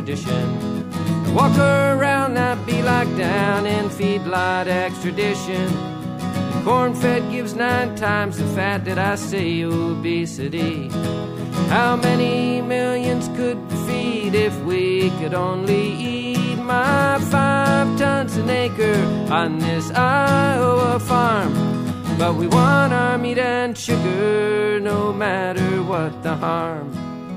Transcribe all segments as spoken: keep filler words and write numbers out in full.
tradition. I walk around that be locked down in feedlot extradition. Corn-fed gives nine times the fat that I say obesity. How many millions could we feed if we could only eat my five tons an acre on this Iowa farm? But we want our meat and sugar no matter what the harm.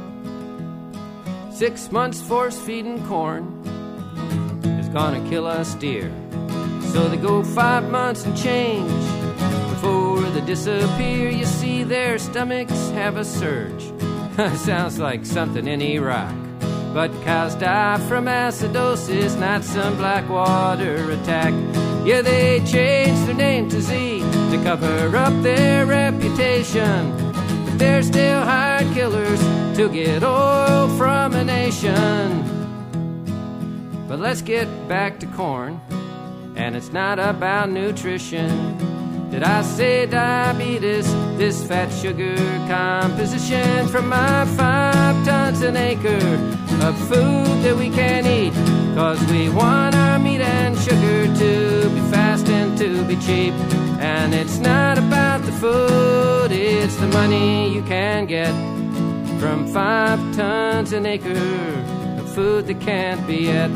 Six months force-feeding corn is gonna kill us dear. So they go five months and change before they disappear. You see their stomachs have a surge. Sounds like something in Iraq. But cows die from acidosis, not some Blackwater attack. Yeah, they changed their name to Z to cover up their reputation. But they're still hired killers to get oil from a nation. But let's get back to corn, and it's not about nutrition. Did I say diabetes? This fat sugar composition from my five tons an acre of food that we can't eat. Cause we want our meat and sugar to be fast and to be cheap. And it's not about the food, it's the money you can get from five tons an acre of food that can't be ate.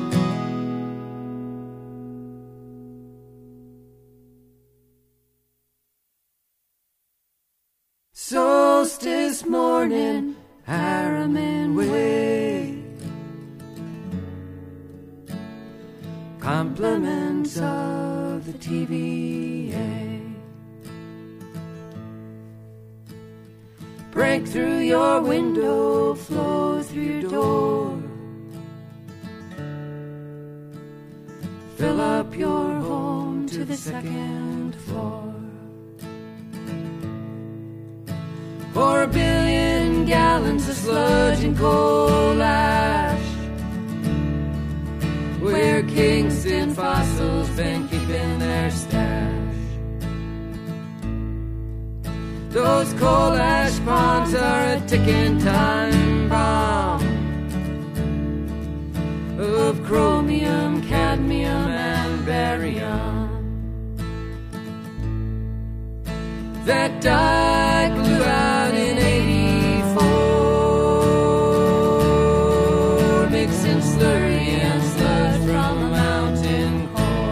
Solstice morning, Harriman Way. Compliments of the T V A. Break through your window, flow through your door. Fill up your home to the second floor. Four billion gallons of sludge and coal ash, where Kingston fossils been keeping their stash. Those coal ash ponds are a ticking time bomb of chromium, cadmium, and barium that died blew out in eighty-four, mixing slurry and sludge from a mountain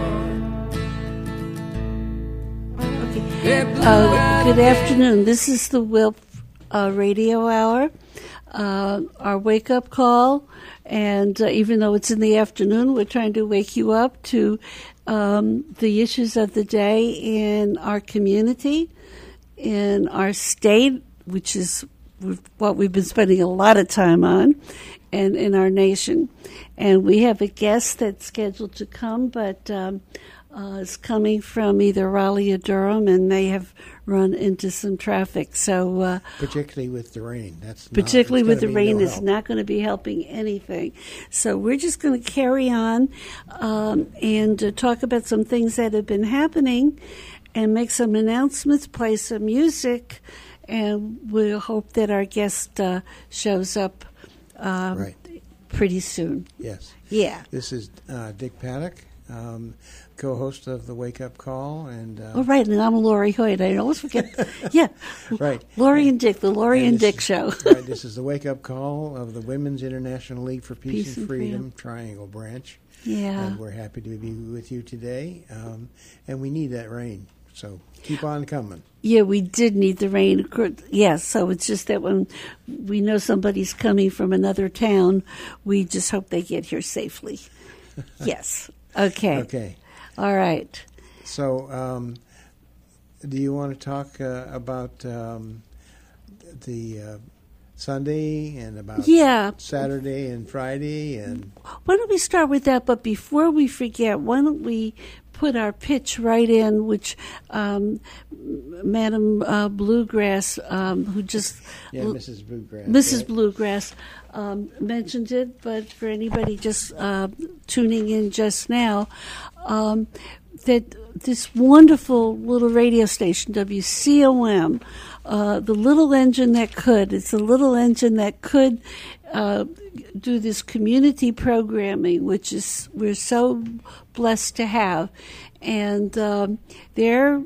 core. Okay. Uh, good afternoon. This is the W I L P uh, Radio Hour, uh, our wake-up call. And uh, even though it's in the afternoon, we're trying to wake you up to um, the issues of the day in our community, in our state, which is what we've been spending a lot of time on, and in our nation. And we have a guest that's scheduled to come, but um, uh, is coming from either Raleigh or Durham and may have run into some traffic. So, uh, particularly with the rain, that's particularly not, with the rain no is help. not going to be helping anything. So we're just going to carry on um, and uh, talk about some things that have been happening, and make some announcements, play some music, and we'll hope that our guest uh, shows up um, right. pretty soon. Yes. Yeah. This is uh, Dick Paddock, um, co-host of the Wake Up Call, and uh, oh, right, and I'm Lori Hoyt. I always forget. Yeah. Right. Lori and Dick, the Lori and, and Dick is, show. Right. This is the Wake Up Call of the Women's International League for Peace, Peace and, and Freedom, Freedom. Triangle Branch. Yeah. And we're happy to be with you today, um, and we need that rain. So keep on coming. Yeah, we did need the rain. Yes, so it's just that when we know somebody's coming from another town, we just hope they get here safely. Yes. Okay. Okay. All right. So um, do you want to talk uh, about um, the uh, Sunday and about yeah. Saturday and Friday? And why don't we start with that? But before we forget, why don't we put our pitch right in, which um, Madam uh, Bluegrass, um, who just yeah, Missus Bluegrass, Missus right? Bluegrass um, mentioned it, but for anybody just uh, tuning in just now, um, that this wonderful little radio station, W C O M, uh, the little engine that could, it's a little engine that could uh, do this community programming, which is we're so blessed to have, and um, they're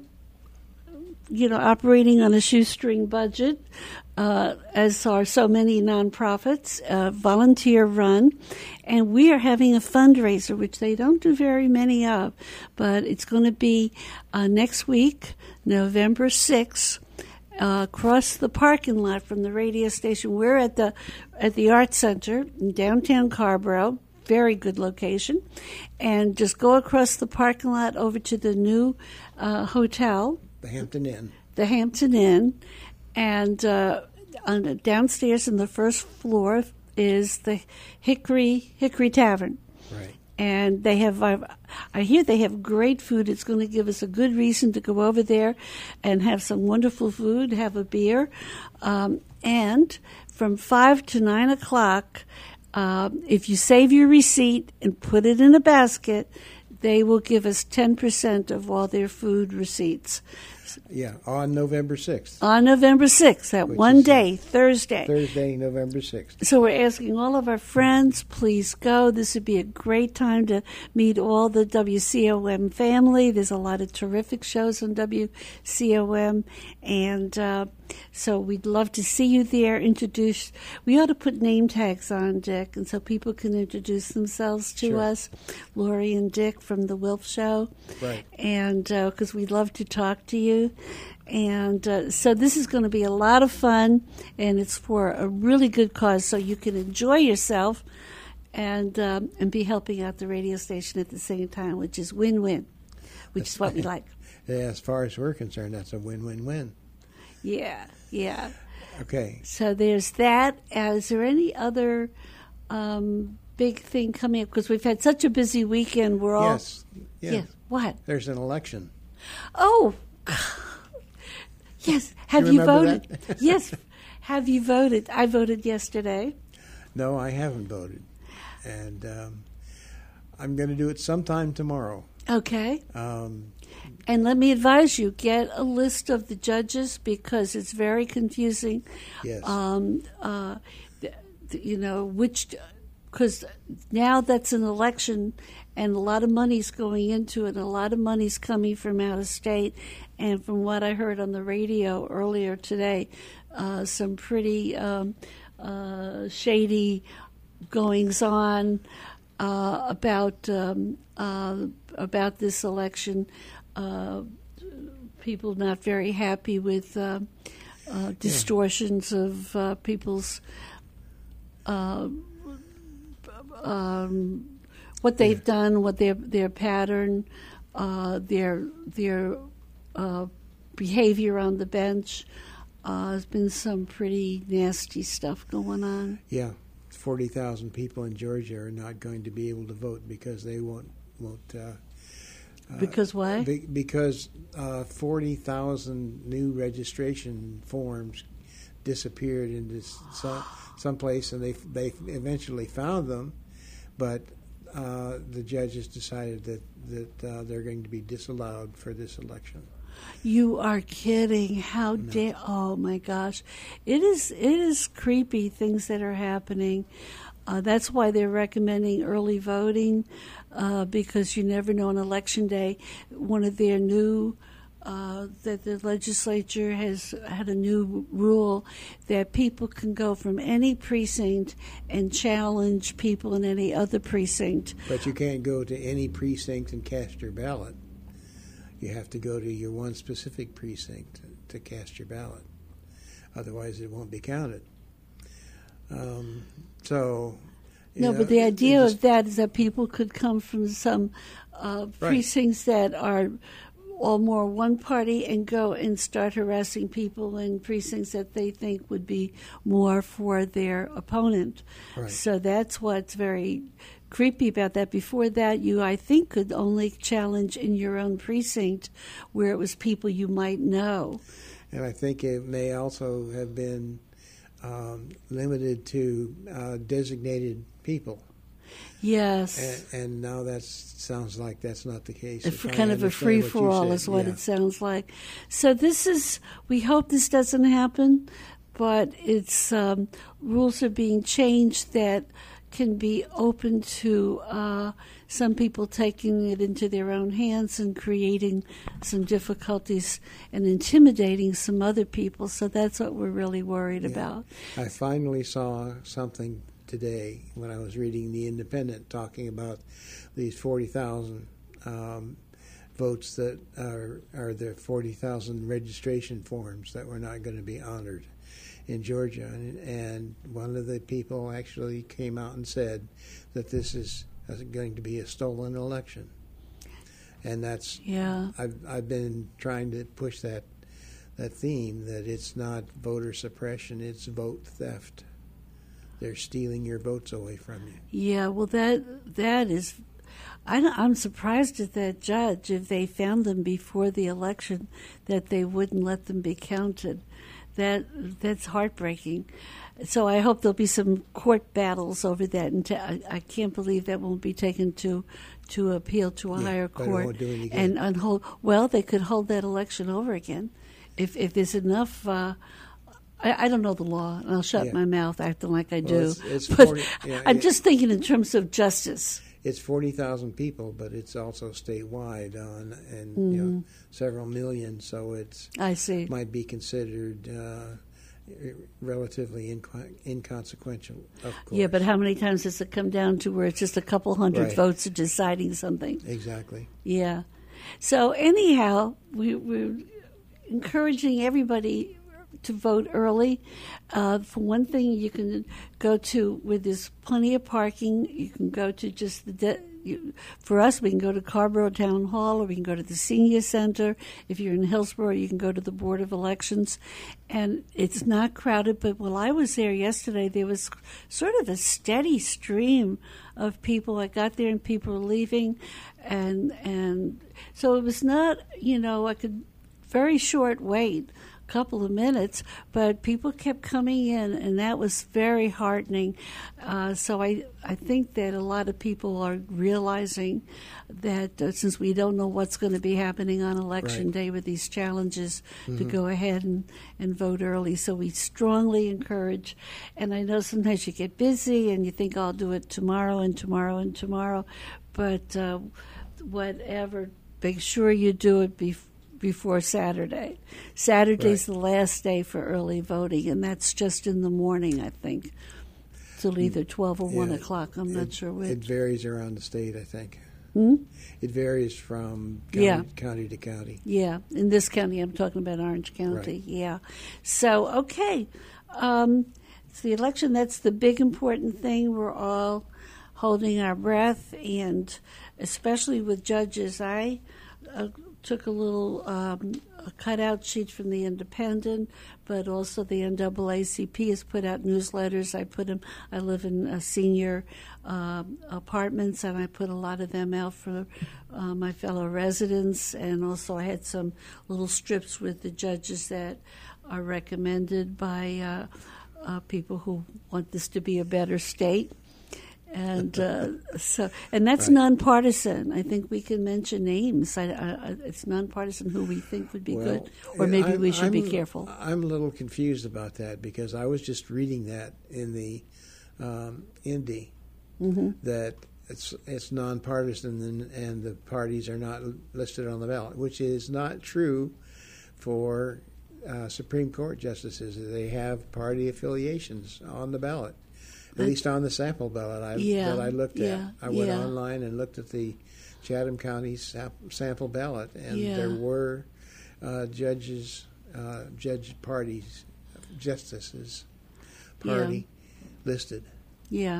you know operating on a shoestring budget, uh, as are so many nonprofits, uh, volunteer run, and we are having a fundraiser, which they don't do very many of, but it's going to be uh, next week, November sixth. Uh, across the parking lot from the radio station. We're at the at the Art Center in downtown Carborough, very good location, and just go across the parking lot over to the new uh, hotel, the Hampton Inn. The Hampton Inn, and uh, on, downstairs in the first floor is the Hickory Hickory Tavern. Right. And they have, I, I hear they have great food. It's going to give us a good reason to go over there and have some wonderful food, have a beer. Um, and from five to nine o'clock, uh, if you save your receipt and put it in a basket, they will give us ten percent of all their food receipts. Yeah, on November sixth. On November sixth, that Which one is, day, Thursday. Thursday, November sixth. So we're asking all of our friends, please go. This would be a great time to meet all the W C O M family. There's a lot of terrific shows on W C O M, and uh, so we'd love to see you there. Introduce. We ought to put name tags on, Dick, and so people can introduce themselves to Sure. us. Lori and Dick from the Wilf Show. Right. And because uh, we'd love to talk to you. And uh, so this is going to be a lot of fun, and it's for a really good cause, so you can enjoy yourself and um, and be helping out the radio station at the same time, which is win-win, which is what we like. Yeah, as far as we're concerned, that's a win-win-win. Yeah, yeah. Okay. So there's that. Uh, is there any other um, big thing coming up? Because we've had such a busy weekend. We're all... Yes. Yeah. Yes. What? There's an election. Oh, yes. Have you you, remember voted? that? Yes. Have you voted? I voted yesterday. No, I haven't voted. And um, I'm going to do it sometime tomorrow. Okay. Um, And let me advise you, get a list of the judges because it's very confusing. yes. Um, uh, th- th- you know, which, because now that's an election and a lot of money's going into it, and a lot of money's coming from out of state. And from what I heard on the radio earlier today, uh, some pretty um, uh, shady goings on uh, about um, uh, about this election. Uh, people not very happy with uh, uh, distortions yeah. of uh, people's uh, um, what they've yeah. done, what their their pattern, uh, their their uh, behavior on the bench. Uh, there's been some pretty nasty stuff going on. Yeah, forty thousand people in Georgia are not going to be able to vote because they won't won't. Uh, Uh, because why? Be, because uh, forty thousand new registration forms disappeared into some someplace, and they they eventually found them, but uh, the judges decided that that uh, they're going to be disallowed for this election. You are kidding! How No. dare? Oh my gosh, it is it is creepy things that are happening. Uh, that's why they're recommending early voting, uh, because you never know on election day. One of their new, uh, that the legislature has had a new rule that people can go from any precinct and challenge people in any other precinct. But you can't go to any precinct and cast your ballot. You have to go to your one specific precinct to, to cast your ballot. Otherwise, it won't be counted. Um, so, no, know, but the idea just, of that is that people could come from some uh, precincts right. that are all more one party and go and start harassing people in precincts that they think would be more for their opponent. Right. So that's what's very creepy about that. Before that, you, I think, could only challenge in your own precinct where it was people you might know. And I think it may also have been Um, limited to uh, designated people. Yes. And, and now that sounds like that's not the case. If kind of a free-for-all is what yeah. it sounds like. So this is, we hope this doesn't happen, but it's um, rules are being changed that can be open to uh, some people taking it into their own hands and creating some difficulties and intimidating some other people. So that's what we're really worried Yeah. about. I finally saw something today when I was reading The Independent talking about these forty thousand um, votes that are, are the forty thousand registration forms that were not going to be honored in Georgia, and, and one of the people actually came out and said that this is going to be a stolen election, and that's Yeah. I've I've been trying to push that that theme that it's not voter suppression, it's vote theft. They're stealing your votes away from you. Yeah, well, that that is. I, I'm surprised at that judge if they found them before the election that they wouldn't let them be counted. That that's heartbreaking. So I hope there'll be some court battles over that, and t- I, I can't believe that won't be taken to to appeal to a Yeah, higher but it court won't do any good. and, and hold. Well, they could hold that election over again if if there's enough. Uh, I, I don't know the law, and I'll shut Yeah. my mouth acting like I Well, do. it's- it's but forty yeah, I'm it- just thinking in terms of justice. It's forty thousand people, but it's also statewide on and Mm-hmm. you know several million, so it's I see. might be considered uh, relatively inco- inconsequential. Of course, Yeah, but how many times does it come down to where it's just a couple hundred Right. votes are deciding something? exactly. Yeah. So anyhow, we, we're encouraging everybody to vote early. Uh, for one thing, you can go to where there's plenty of parking. You can go to just the. De- you, for us, we can go to Carborough Town Hall, or we can go to the Senior Center. If you're in Hillsborough, you can go to the Board of Elections, and it's not crowded. But while I was there yesterday, there was sort of a steady stream of people. I got there, and people were leaving, and and so it was not, you know, I could very short wait. Couple of minutes, but people kept coming in, and that was very heartening. Uh, so I, I think that a lot of people are realizing that uh, since we don't know what's going to be happening on Election Right. Day with these challenges, Mm-hmm. to go ahead and, and vote early. So we strongly encourage, and I know sometimes you get busy and you think I'll do it tomorrow and tomorrow and tomorrow, but uh, whatever, make sure you do it before. Before Saturday. Saturday's Right. the last day for early voting, and that's just in the morning, I think, till either twelve or one Yeah, o'clock. I'm not it, sure It which. varies around the state, I think. Hmm? It varies from county, Yeah. county to county. Yeah, in this county, I'm talking about Orange County. Right. Yeah. So, okay. Um, it's the election. That's the big important thing. We're all holding our breath, and especially with judges, I uh, took a little um, a cutout sheet from the Independent, but also the N double A C P has put out newsletters. I put them. I live in uh, senior uh, apartments, and I put a lot of them out for uh, my fellow residents. And also, I had some little strips with the judges that are recommended by uh, uh, people who want this to be a better state. And uh, so, and that's Right. nonpartisan. I think we can mention names. I, I, it's nonpartisan who we think would be Well, good, or maybe I'm- we should be I'm- careful. I'm a little confused about that because I was just reading that in the um, Indy Mm-hmm. that it's it's nonpartisan and, and the parties are not listed on the ballot, which is not true for uh, Supreme Court justices. They have party affiliations on the ballot. At Uh, least on the sample ballot I, Yeah, that I looked yeah, at. I went yeah. online and looked at the Chatham County sam- sample ballot, and Yeah. there were uh, judges, uh, judge parties, justices, party listed. Yeah.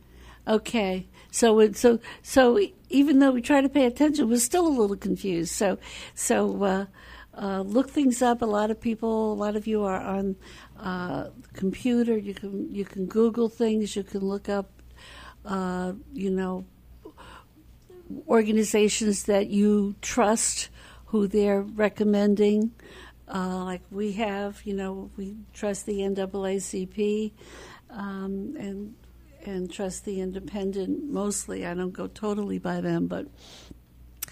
Okay. So it, so so even though we try to pay attention, we're still a little confused. So so uh, uh, look things up. A lot of people, a lot of you are on uh, computer. You can you can Google things. You can look up, uh, you know, organizations that you trust, who they're recommending. Uh, like we have, you know, we trust the N double A C P, um, and and trust the Independent mostly. I don't go totally by them, but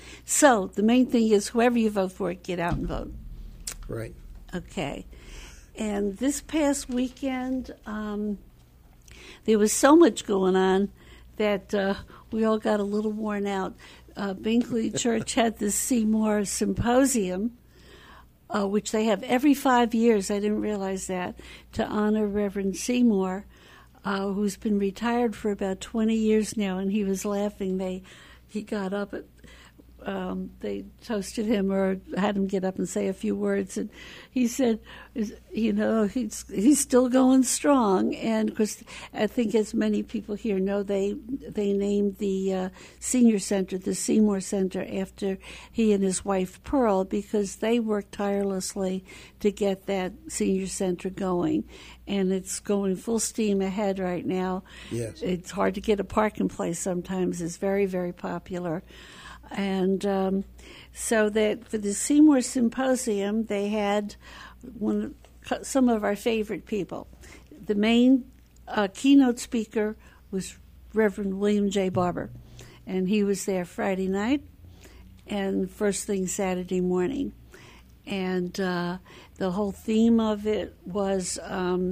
so the main thing is whoever you vote for, get out and vote. Right. Okay. and this past weekend, um, there was so much going on that uh, we all got a little worn out. Uh, Binkley Church had this Seymour Symposium, uh, which they have every five years. I didn't realize that, to honor Reverend Seymour, uh, who's been retired for about twenty years now. And he was laughing. They, he got up at. Um, they toasted him or had him get up and say a few words, and he said, you know, he's he's still going strong. And of course, I think as many people here know, they they named the uh, senior center the Seymour Center after he and his wife Pearl, because they worked tirelessly to get that senior center going, and it's going full steam ahead right now. Yes, it's hard to get a parking place sometimes. It's very, very popular. And um, so that for the Seymour Symposium, they had one, some of our favorite people. The main uh, keynote speaker was Reverend William J. Barber, and he was there Friday night and first thing Saturday morning. And uh, the whole theme of it was um,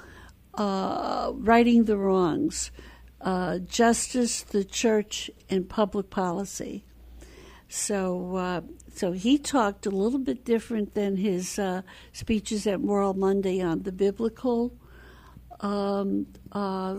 uh, righting the wrongs, uh, justice, the church, and public policy. So uh, so he talked a little bit different than his uh, speeches at Moral Monday on the biblical um, uh,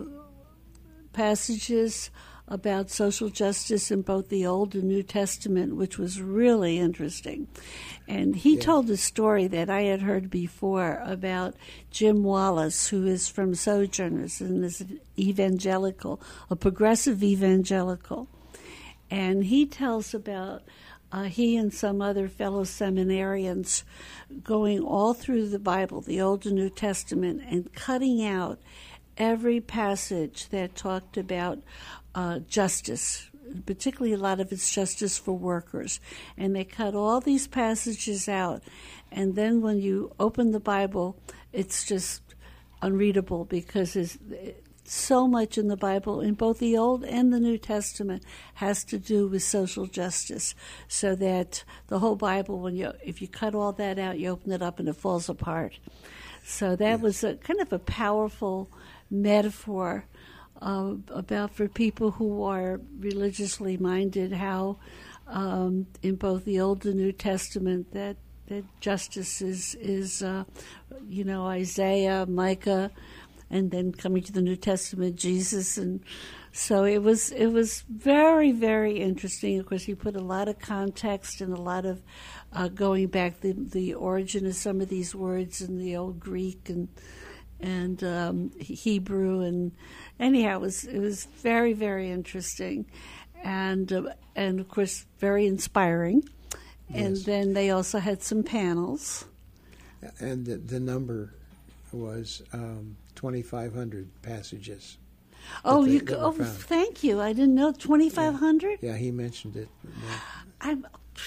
passages about social justice in both the Old and New Testament, which was really interesting. And he yeah. told a story that I had heard before about Jim Wallace, who is from Sojourners and is an evangelical, a progressive evangelical. And he tells about uh, he and some other fellow seminarians going all through the Bible, the Old and New Testament, and cutting out every passage that talked about uh, justice, particularly a lot of it's justice for workers. And they cut all these passages out. And then when you open the Bible, it's just unreadable because it's... so much in the Bible, in both the Old and the New Testament, has to do with social justice, so that the whole Bible, when you if you cut all that out, you open it up and it falls apart. So that yes. was a kind of a powerful metaphor uh, about for people who are religiously minded, how um, in both the Old and New Testament that that justice is is uh, you know, Isaiah, Micah. And then coming to the New Testament, Jesus, and so it was. It was very, very interesting. Of course, he put a lot of context and a lot of uh, going back the the origin of some of these words in the old Greek and and um, Hebrew, and anyhow, it was it was very, very interesting, and uh, and of course very inspiring. Yes. And then they also had some panels, and the, the number was. Um twenty-five hundred passages. Oh, they, you go, oh, thank you. I didn't know twenty-five hundred. Yeah. yeah, he mentioned it. Yeah. I'm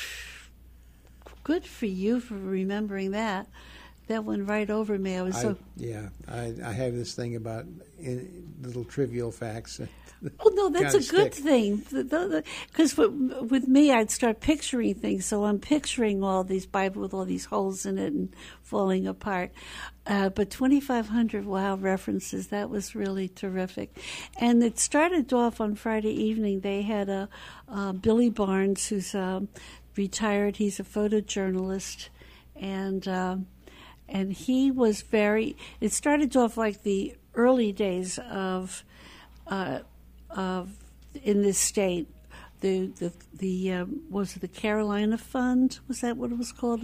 good for you for remembering that. That went right over me. I was I, so yeah. I, I have this thing about in, little trivial facts. Oh no, that's a good thing. Because with me, I'd start picturing things. So I'm picturing all these Bible with all these holes in it and falling apart. Uh, but twenty-five hundred wow references, that was really terrific. And it started off on Friday evening. They had a uh, Billy Barnes, who's um, retired. He's a photojournalist, and um, and he was very. It started off like the early days of. Uh, Of in this state, the the the um, was it the Carolina Fund? Was that what it was called?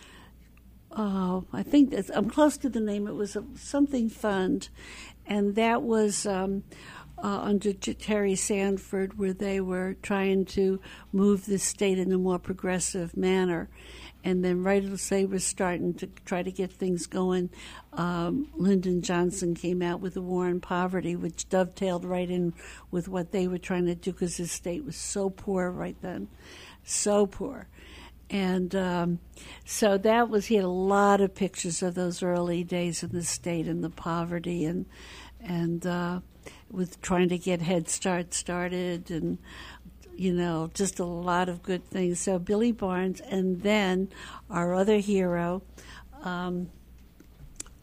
Oh, I think that's, I'm close to the name. It was a, something fund, and that was um, uh, under Terry Sanford, where they were trying to move the state in a more progressive manner. And then right as they were starting to try to get things going, um, Lyndon Johnson came out with the War on Poverty, which dovetailed right in with what they were trying to do because the state was so poor right then, so poor. And um, so that was, he had a lot of pictures of those early days in the state and the poverty and, and uh, with trying to get Head Start started and, you know, just a lot of good things. So Billy Barnes, and then our other hero, um,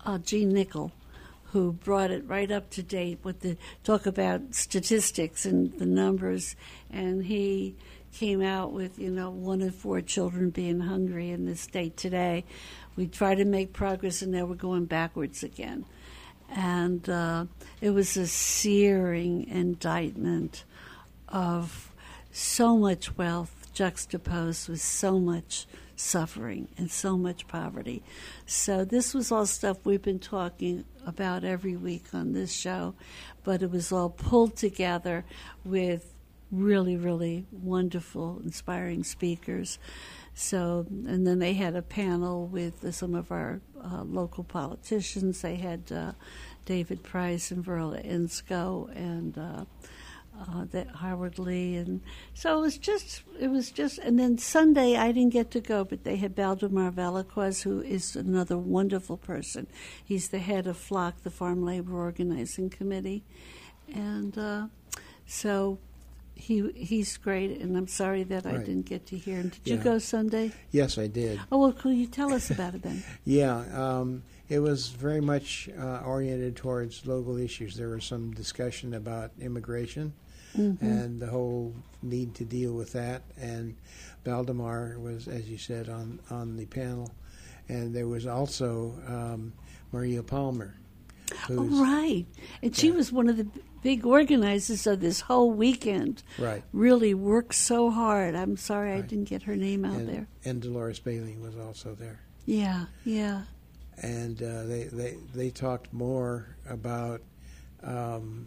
uh, Gene Nickel, who brought it right up to date with the talk about statistics and the numbers, and he came out with, you know, one in four children being hungry in this state today. We try to make progress, and now we're going backwards again. And uh, it was a searing indictment of so much wealth juxtaposed with so much suffering and so much poverty. So this was all stuff we've been talking about every week on this show, but it was all pulled together with really, really wonderful, inspiring speakers. So, and then they had a panel with uh, some of our uh, local politicians. They had uh, David Price and Verla Insco and uh, uh, that Howard Lee, and so it was just, it was just. And then Sunday I didn't get to go, but they had Baldemar Velazquez, who is another wonderful person. He's the head of FLOC, the Farm Labor Organizing Committee, and uh, so. He he's great, and I'm sorry that I right. didn't get to hear him. Did yeah. you go Sunday? Yes, I did. Oh, well, could you tell us about it then? yeah, um, it was very much uh, oriented towards local issues. There was some discussion about immigration mm-hmm. and the whole need to deal with that. And Baldemar was, as you said, on, on the panel. And there was also um, Maria Palmer. Oh, right. And she yeah. was one of the big organizers of this whole weekend. Right. Really worked so hard. I'm sorry right. I didn't get her name out and, there. And Dolores Bailey was also there. Yeah, yeah. And uh, they, they, they talked more about um,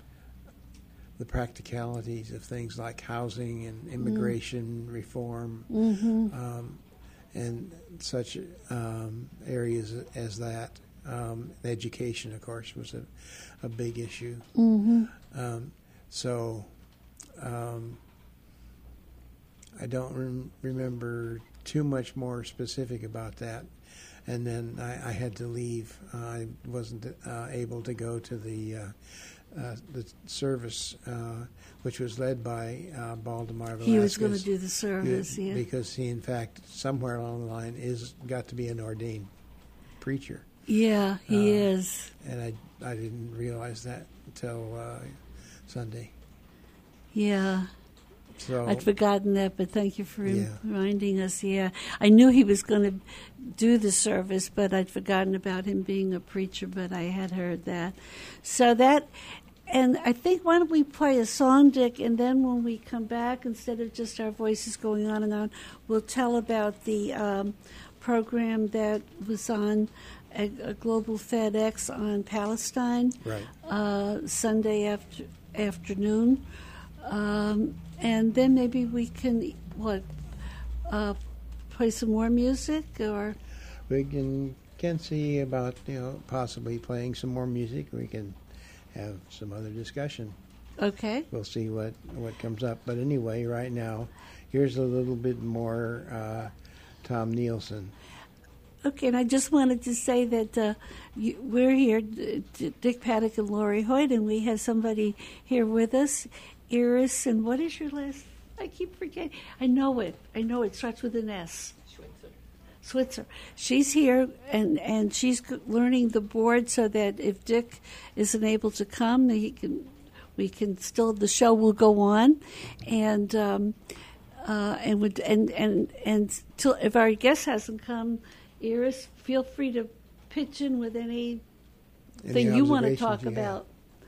the practicalities of things like housing and immigration mm. reform mm-hmm. um, and such um, areas as that. Um, education, of course, was a, a big issue. Mm-hmm. Um, so um, I don't rem- remember too much more specific about that. And then I, I had to leave. Uh, I wasn't uh, able to go to the uh, uh, the service, uh, which was led by uh, Baldemar Velazquez. He was going to do the service, he, yeah. Because he, in fact, somewhere along the line, is got to be an ordained preacher. Yeah, he uh, is. And I, I didn't realize that until uh, Sunday. Yeah. So I'd forgotten that, but thank you for yeah. reminding us. Yeah, I knew he was going to do the service, but I'd forgotten about him being a preacher, but I had heard that. So that, and I think, why don't we play a song, Dick, and then when we come back, instead of just our voices going on and on, we'll tell about the um, program that was on a, a Global FedEx on Palestine, right. uh, Sunday after, afternoon. Um, and then maybe we can, what, uh, play some more music, or? We can, can see about, you know, possibly playing some more music. We can have some other discussion. Okay. We'll see what, what comes up. But anyway, right now, here's a little bit more uh, Tom Nielsen. Okay, and I just wanted to say that uh, you, we're here, D- D- Dick Paddock and Lori Hoyt, and we have somebody here with us, Iris, and what is your last? I keep forgetting. I know it. I know it starts with an S. Switzer. Switzer. She's here, and, and she's learning the board so that if Dick isn't able to come, he can. We can still. The show will go on, and um, uh, and would and and and till if our guest hasn't come. Iris, feel free to pitch in with anything Any you want to talk you about.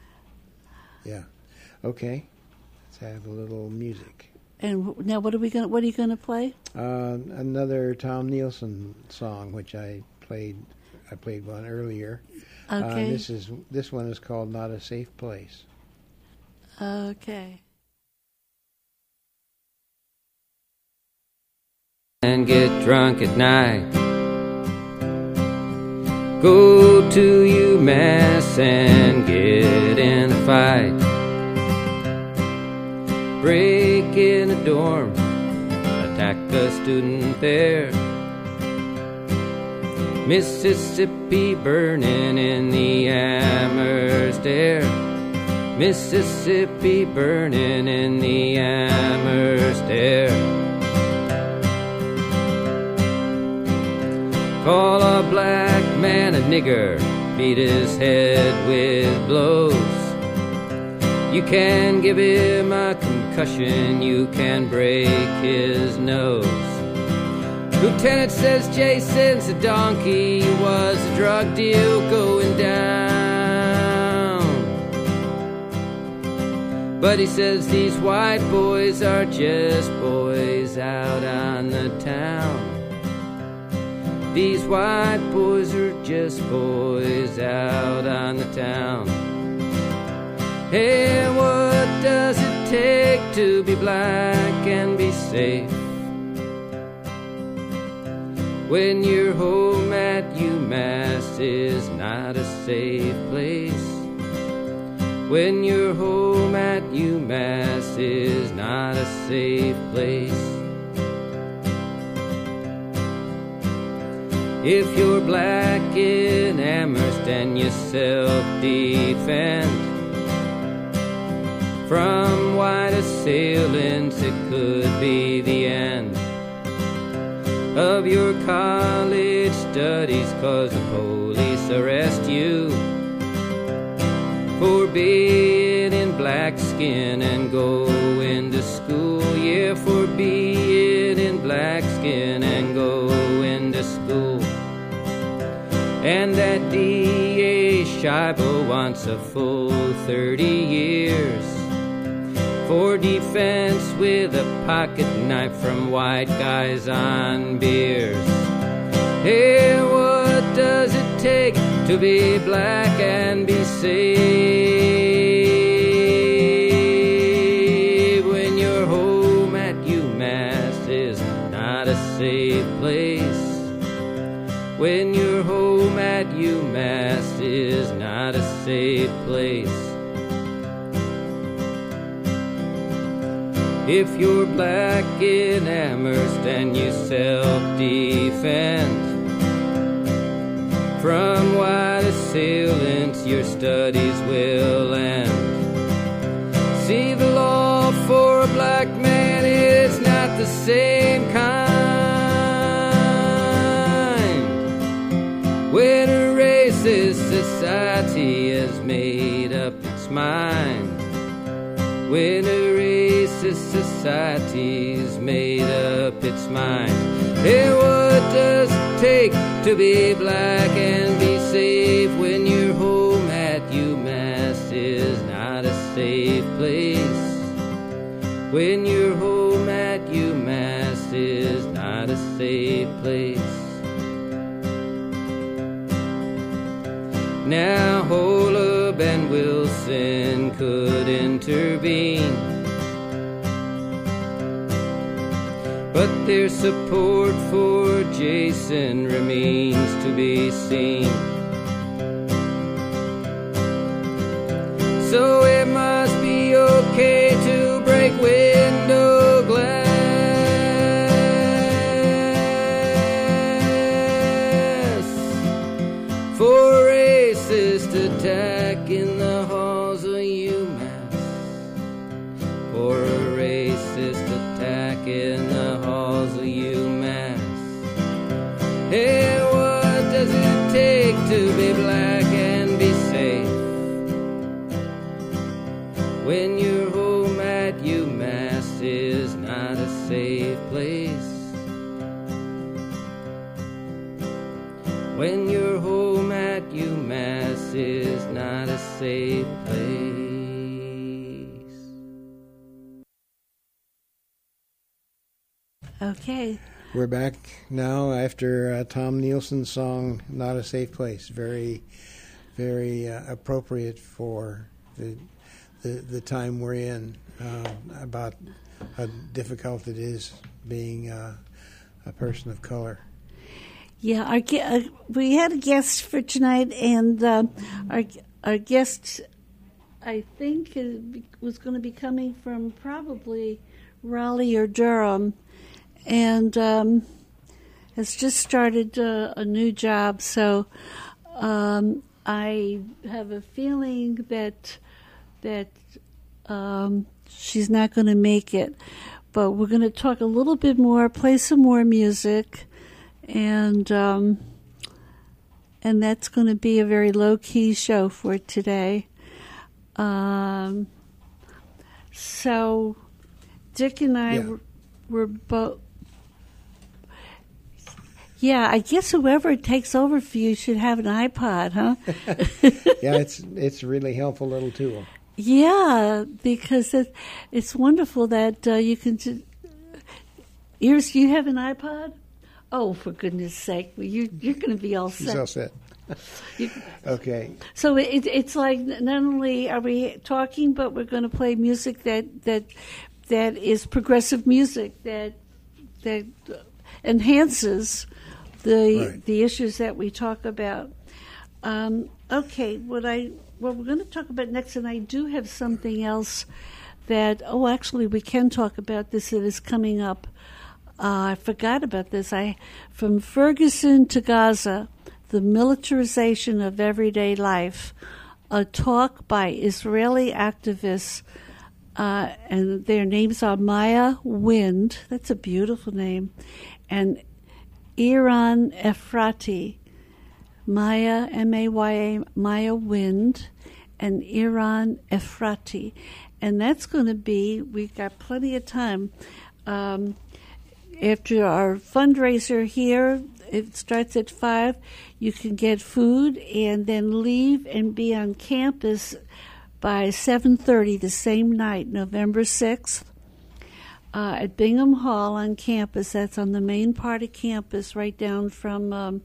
Have. Yeah. Okay. Let's have a little music. And now, what are we going? What are you going to play? Uh, another Tom Nielsen song, which I played. I played one earlier. Okay. Uh, this is this one is called "Not a Safe Place." Okay. And get drunk at night. Go to UMass and get in a fight. Break in a dorm, attack a student there. Mississippi burning in the Amherst air. Mississippi burning in the Amherst air. Call a black man man a nigger, beat his head with blows. You can give him a concussion, you can break his nose. Lieutenant says Jason's a donkey, was a drug deal going down. But he says these white boys are just boys out on the town. These white boys are just boys out on the town. Hey, what does it take to be black and be safe? When your home at UMass is not a safe place. When your home at UMass is not a safe place. If you're black in Amherst and you self-defend from white assailants, it could be the end of your college studies, 'cause the police arrest you for being in black skin and go into school. Yeah, for being in black skin and go into school. And that D A Scheibel wants a full thirty years for defense with a pocket knife from white guys on beers. Hey, what does it take to be black and be safe? When your home at UMass is not a safe place. When your home at UMass is not a safe place. If you're black in Amherst and you self-defend from white assailants, your studies will end. See, the law for a black man is not the same kind. When a racist society has made up its mind. When a racist society's made up its mind. Hey, what does it take to be black and be safe when your home at UMass is not a safe place? When your home at UMass is not a safe place. Now Holub and Wilson could intervene, but their support for Jason remains to be seen. So it must be okay to break window glass for racist attack in the halls of UMass. For a racist attack in the halls of UMass. Hey, what does it take to be black and be safe? When your home at UMass is not a safe place. When your home at UMass is not a safe place. Okay. We're back now after uh, Tom Nielsen's song "Not a Safe Place." Very, very uh, appropriate for the, the the time we're in. Uh, about how difficult it is being uh, a person of color. Yeah, our uh, we had a guest for tonight, and uh, our our guest, I think, uh, was going to be coming from probably Raleigh or Durham, and um, has just started uh, a new job. So um, I have a feeling that that um, she's not going to make it. But we're going to talk a little bit more, play some more music. And um, and that's going to be a very low-key show for today. Um, so Dick and I Yeah. were, were both... Yeah, I guess whoever takes over for you should have an iPod, huh? Yeah, it's it's a really helpful little tool. Yeah, because it, it's wonderful that uh, you can... Just, Iris, you have an iPod? Oh, for goodness sake. Well, you, you're going to be all set. She's all set. You, Okay. so it, it's like not only are we talking, but we're going to play music that that that is progressive music that that enhances the Right. the issues that we talk about. Um, okay, what I what we're going to talk about next, and I do have something else that oh, actually, we can talk about this that is coming up. Uh, I forgot about this. I from Ferguson to Gaza. The Militarization of Everyday Life, a talk by Israeli activists, uh, and their names are Maya Wind, that's a beautiful name, and Iran Efrati. Maya, M A Y A, Maya Wind, and Iran Efrati. And that's going to be, we've got plenty of time. Um, after our fundraiser here, it starts at five. You can get food and then leave and be on campus by seven thirty the same night, November sixth, uh, at Bingham Hall on campus. That's on the main part of campus, right down from um,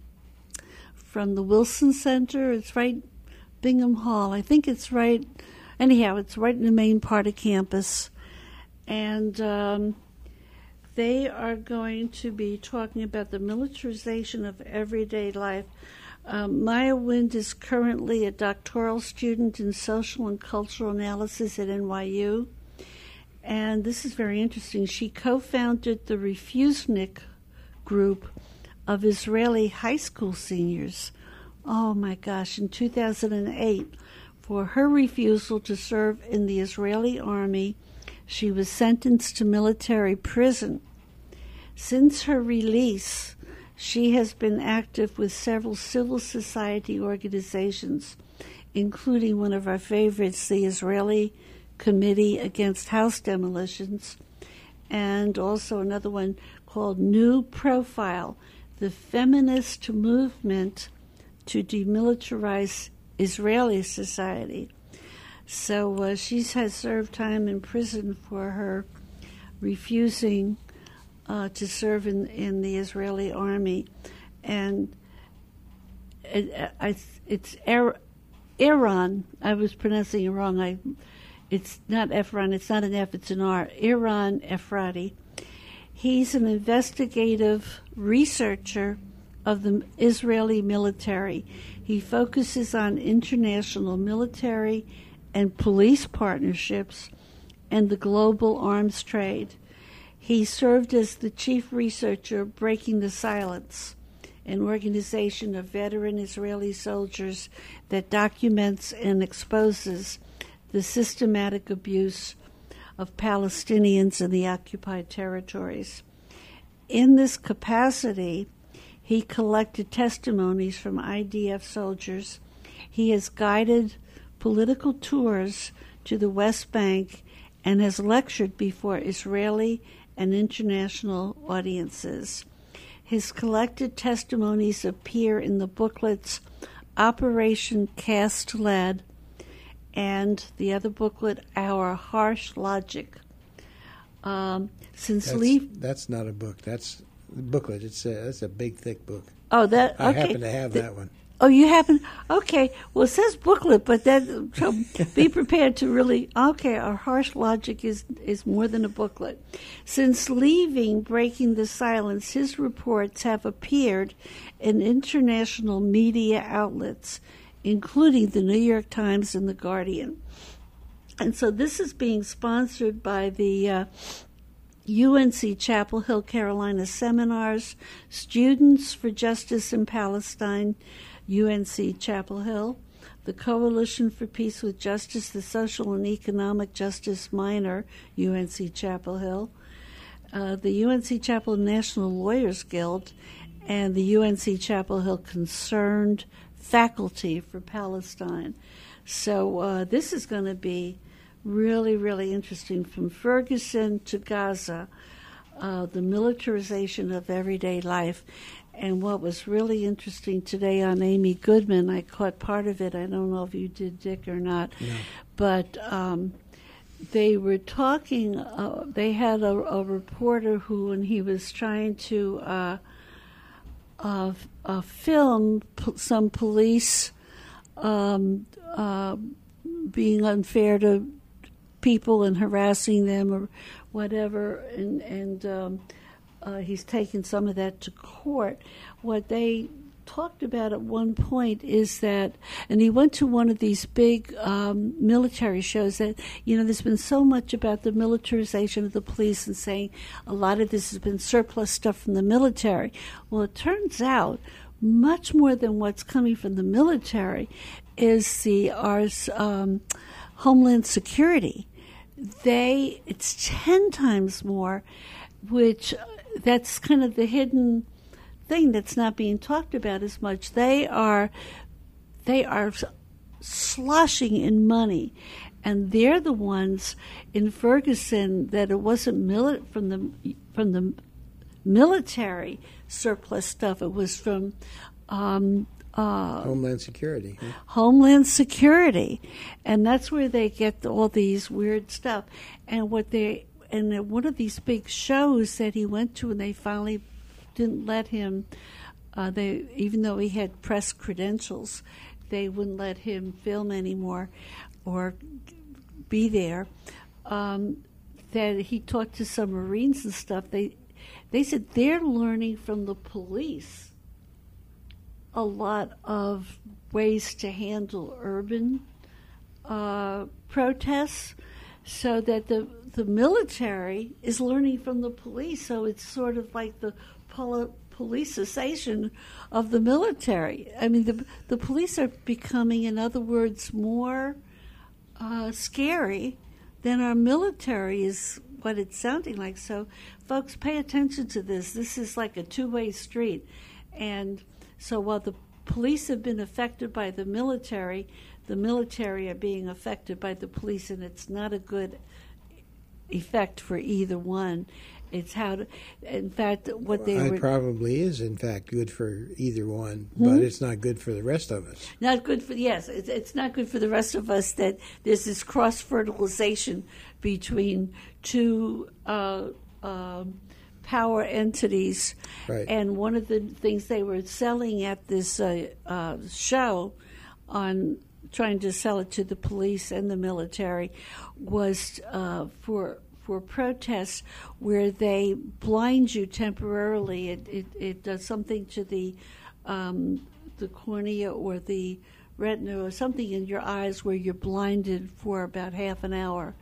from the Wilson Center. It's right Bingham Hall. I think it's right. Anyhow, it's right in the main part of campus, and. Um, They are going to be talking about the militarization of everyday life. Um, Maya Wind is currently a doctoral student in social and cultural analysis at N Y U. And this is very interesting. She co-founded the Refusnik group of Israeli high school seniors. Oh, my gosh, in two thousand eight, for her refusal to serve in the Israeli army, she was sentenced to military prison. Since her release, she has been active with several civil society organizations, including one of our favorites, the Israeli Committee Against House Demolitions, and also another one called New Profile, the feminist movement to demilitarize Israeli society. So uh, she has served time in prison for her refusing uh, to serve in, in the Israeli army. And it, I, it's er, Iran. I was pronouncing it wrong. I, it's not Efron. It's not an F. It's an R. Iran Efrati. He's an investigative researcher of the Israeli military. He focuses on international military and police partnerships and the global arms trade. He served as the chief researcher of Breaking the Silence, an organization of veteran Israeli soldiers that documents and exposes the systematic abuse of Palestinians in the occupied territories. In this capacity, he collected testimonies from I D F soldiers. He has guided political tours to the West Bank and has lectured before Israeli and international audiences. His collected testimonies appear in the booklets Operation Cast Lead and the other booklet, Our Harsh Logic. Um, since that's, leave, that's not a book. That's a booklet. It's a, that's a big, thick book. Oh, that okay. I happen to have the, that one. Oh, you happen? Okay. Well, it says booklet, but that so be prepared to really. Okay, Our Harsh Logic is is more than a booklet. Since leaving Breaking the Silence, his reports have appeared in international media outlets, including the New York Times and the Guardian. And so this is being sponsored by the uh, U N C Chapel Hill, Carolina seminars, Students for Justice in Palestine, U N C Chapel Hill, the Coalition for Peace with Justice, the Social and Economic Justice Minor, U N C Chapel Hill, uh, the U N C Chapel National Lawyers Guild, and the U N C Chapel Hill Concerned Faculty for Palestine. So uh, this is going to be really, really interesting, from Ferguson to Gaza, uh, the militarization of everyday life. And what was really interesting today on Amy Goodman, I caught part of it. I don't know if you did, Dick, or not. No. But um, they were talking, uh, they had a, a reporter who, when he was trying to uh, uh, uh, film p- some police um, uh, being unfair to people and harassing them or whatever, and, and um, uh, he's taken some of that to court. What they talked about at one point is that, and he went to one of these big um, military shows, that, you know, there's been so much about the militarization of the police and saying a lot of this has been surplus stuff from the military. Well, it turns out much more than what's coming from the military is the our um, Homeland Security. They, it's ten times more, which uh, that's kind of the hidden thing that's not being talked about as much. They are, they are sloshing in money, and they're the ones in Ferguson that it wasn't mili- from the from the military surplus stuff. It was from um, uh, Homeland Security. Huh? Homeland Security, and that's where they get all these weird stuff. And what they and at one of these big shows that he went to, and they finally didn't let him. Uh, they even though he had press credentials, they wouldn't let him film anymore or be there. Um, that he talked to some Marines and stuff. They they said they're learning from the police a lot of ways to handle urban uh, protests, so that the the military is learning from the police. So it's sort of like the poli- politicization of the military. I mean, the the police are becoming, in other words, more uh, scary than our military is, what it's sounding like. So, folks, pay attention to this. This is like a two-way street. And so while the police have been affected by the military, the military are being affected by the police, and it's not a good effect for either one. It's how to, in fact, what they it were... It probably is, in fact, good for either one, hmm? but it's not good for the rest of us. Not good for, yes, it's, it's not good for the rest of us that there's this cross-fertilization between two uh, uh, power entities. Right. And one of the things they were selling at this uh, uh, show, on trying to sell it to the police and the military, was uh, for... for protests where they blind you temporarily. It, it, it does something to the um, the cornea or the retina or something in your eyes where you're blinded for about half an hour.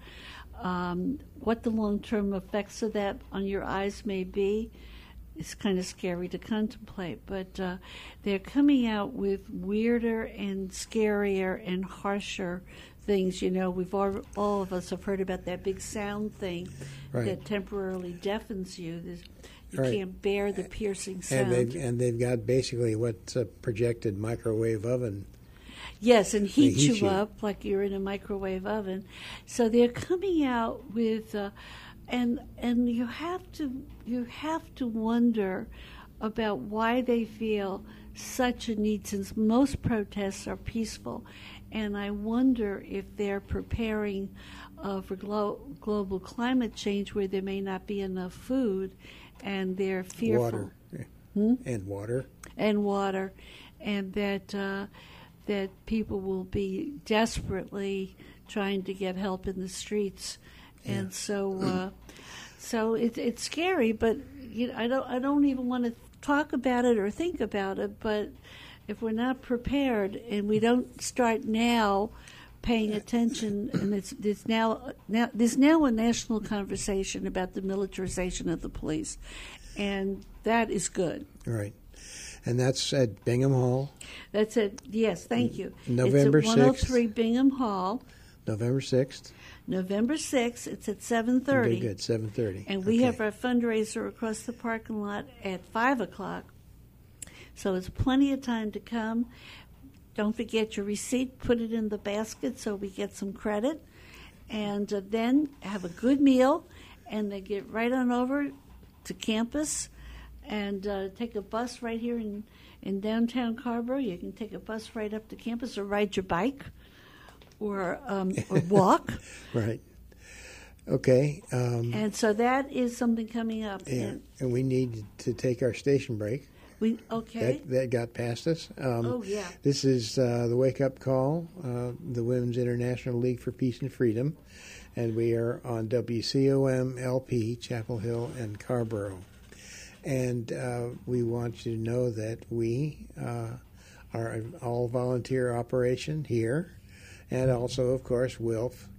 Um, what the long-term effects of that on your eyes may be is kind of scary to contemplate. But uh, they're coming out with weirder and scarier and harsher things. You know, we've all, all of us have heard about that big sound thing right. that temporarily deafens you. There's, you right. can't bear the piercing sound. And they've, and they've got basically what's a projected microwave oven. Yes, and heat, heat you, you up like you're in a microwave oven. So they're coming out with, uh, and and you have to you have to wonder about why they feel such a need, since most protests are peaceful. And I wonder if they're preparing uh, for glo- global climate change, where there may not be enough food, and they're fearful. Water. Hmm? And water. And water. And that uh, that people will be desperately trying to get help in the streets. Yeah. And so uh, so it, it's scary, but you know, I don't I don't even want to talk about it or think about it, but if we're not prepared and we don't start now paying attention, and it's, it's now, now there's now a national conversation about the militarization of the police, and that is good. Right. And that's at Bingham Hall? That's it. Yes, thank you. November sixth. It's at one oh three Bingham Hall. November sixth? November sixth. It's at seven thirty. Very good, seven thirty. And we okay. have our fundraiser across the parking lot at five o'clock. So it's plenty of time to come. Don't forget your receipt. Put it in the basket so we get some credit. And uh, then have a good meal, and then get right on over to campus and uh, take a bus right here in, in downtown Carrboro. You can take a bus right up to campus or ride your bike or, um, or walk. Right. Okay. Um, and so that is something coming up. Yeah, and, and we need to take our station break. We okay. That, that got past us. Um, oh, yeah. This is uh, the Wake Up Call, uh, the Women's International League for Peace and Freedom, and we are on W C O M L P, Chapel Hill and Carrboro. And uh, we want you to know that we uh, are an all-volunteer operation here, and also, of course, W I L F.